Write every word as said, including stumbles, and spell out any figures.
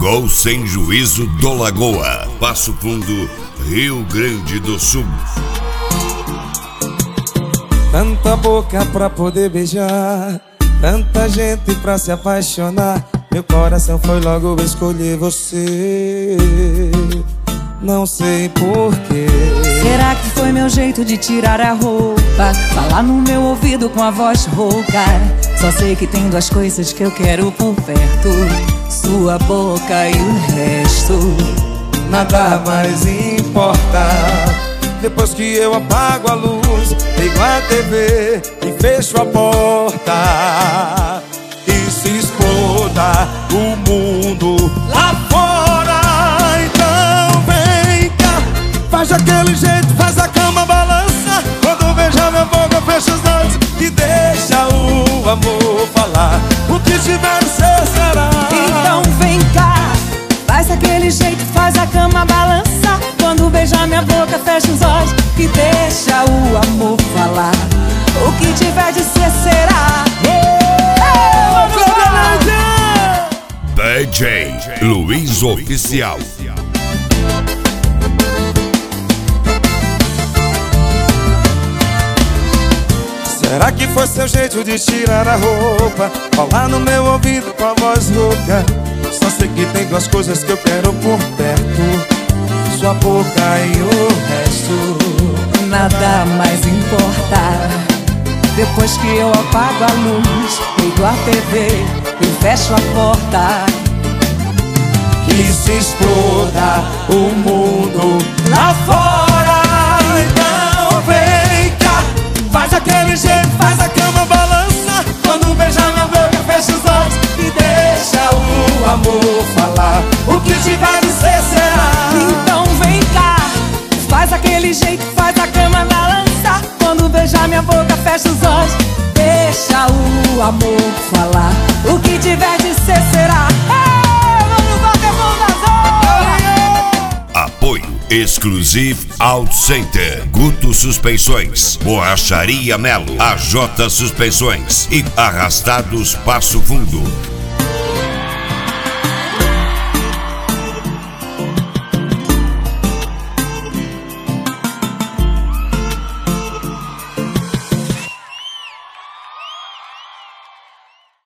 Show Sem Juízo do Lagoa, Passo Fundo, Rio Grande do Sul. Tanta boca pra poder beijar, tanta gente pra se apaixonar. Meu coração foi logo escolher você. Não sei porquê. Será que foi meu jeito de tirar a roupa, falar no meu ouvido com a voz rouca? Só sei que tem duas coisas que eu quero por perto: sua boca e o resto. Nada mais importa. Depois que eu apago a luz, ligo a T V e fecho a porta, e se exploda o mundo lá fora. Então vem cá, faz aquele jeito, faz a cama balança. Quando beijar minha boca, fecha os olhos e deixa o amor falar. O que tiver ser será. Então vem cá, faz aquele jeito, faz a cama balança. Quando beijar minha boca, fecha os olhos e deixa o amor falar. O que tiver de ser será. D J Luiz Oficial. Será que foi seu jeito de tirar a roupa, falar no meu ouvido com a voz rouca? Só sei que tem duas coisas que eu quero por perto: sua boca e o resto. Nada mais importa. Depois que eu apago a luz, ligo a T V e fecho a porta, que se exploda o mundo lá fora. Então vem cá, faz aquele jeito, faz a cama balança. Quando beijar minha boca, fecha os olhos e deixa o amor falar. O que tiver de ser será. Então vem cá, faz aquele jeito, faz a cama balança. Quando beijar minha boca, fecha os olhos, deixa o amor falar. O que tiver de ser será. Vamos bater mão das Apoio Exclusive Auto Center, Guto Suspensões, Borracharia Melo, A J Suspensões e Arrastados Passo Fundo.